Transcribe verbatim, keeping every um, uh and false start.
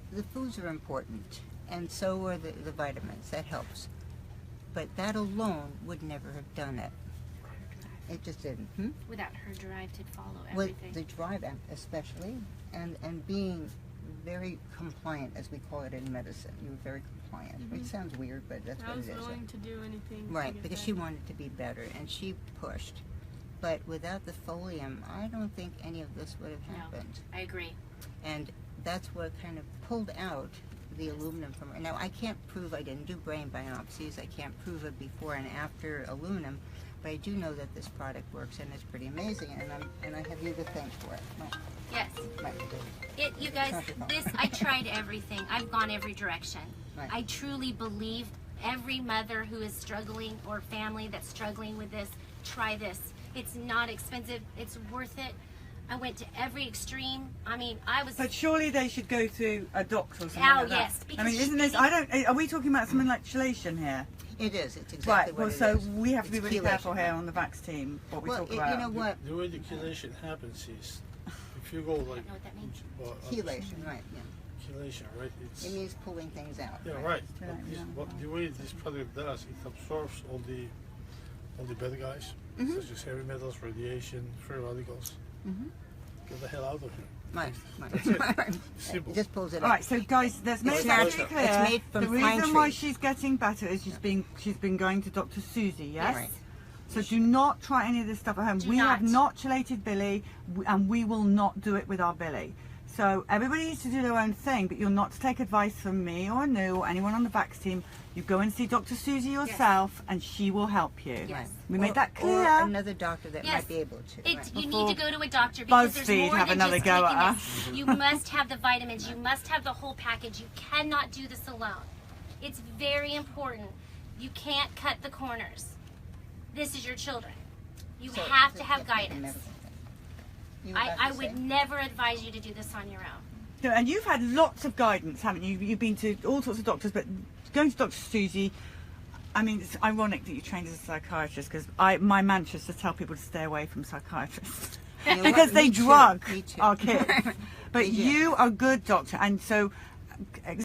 the foods are important, and so are the, the vitamins. That helps. But that alone would never have done it. It just didn't. Hmm? Without her drive to follow With everything. the drive, and especially, and, and being very compliant, as we call it in medicine. You were very compliant. Mm-hmm. It sounds weird, but that's I what was it is. willing to do anything. to Right, get because better. she wanted to be better, and she pushed. But without the Folium, I don't think any of this would have No. happened. I agree. And that's what kind of pulled out the aluminum from her. Now, I can't prove, I didn't do brain biopsies, I can't prove a before and after aluminum, but I do know that this product works, and it's pretty amazing, and I'm and I have you to thank for it. My, Yes. my, It, you guys, this, I tried everything. I've gone every direction. Right. I truly believe every mother who is struggling or family that's struggling with this, try this. It's not expensive. It's worth it. I went to every extreme. I mean, I was... But surely they should go to a doctor or something Oh, like that. yes, I because mean, isn't this? she- I don't. Are we talking about something like chelation here? it is, it's exactly Right. what Well, it so is. we have to be It's really chelation. careful here on the Vax team what we Well, talk it- about. you know what? The way the chelation happens is, if you go like, know what that means. well, uh, Chelation, right, yeah. chelation, right? It's It means pulling things out. yeah, right. Yeah, But this, yeah. what, the way this product does, it absorbs all the all the bad guys, Mhm. such as heavy metals, radiation, free radicals. Mm-hmm. Get the hell out of here. Right, That's right. it. Simple. It just pulls it All out. right, so guys, let's make It's that natural. really It's clear. made from the pine reason why trees. she's getting better is she's been she's been going to Doctor Susie, yes? Right. So do not try any of this stuff at home. Do we have not. not chelated Billy, w- and we will not do it with our Billy. So everybody needs to do their own thing, but you're not to take advice from me or Anu or anyone on the Vax team. You go and see Doctor Susie yourself, and she will help you. Yes. We Or- made that clear. Or another doctor that Yes. might be able to. It, right. you Before need to go to a doctor because there's BuzzFeed more have than another just go taking at this. You must have the vitamins. You must have the whole package. You cannot do this alone. It's very important. You can't cut the corners. This is your children. You So, have to yeah, have yeah, guidance. never- You were I, about I to would say? never advise you to do this on your own. No, and you've had lots of guidance, haven't you? You've been to all sorts of doctors, but going to Doctor Susie, I mean, it's ironic that you trained as a psychiatrist because I my mantra is to tell people to stay away from psychiatrists You know because what? they Me too. drug Me too. our kids. But Me too. you are a good doctor, and so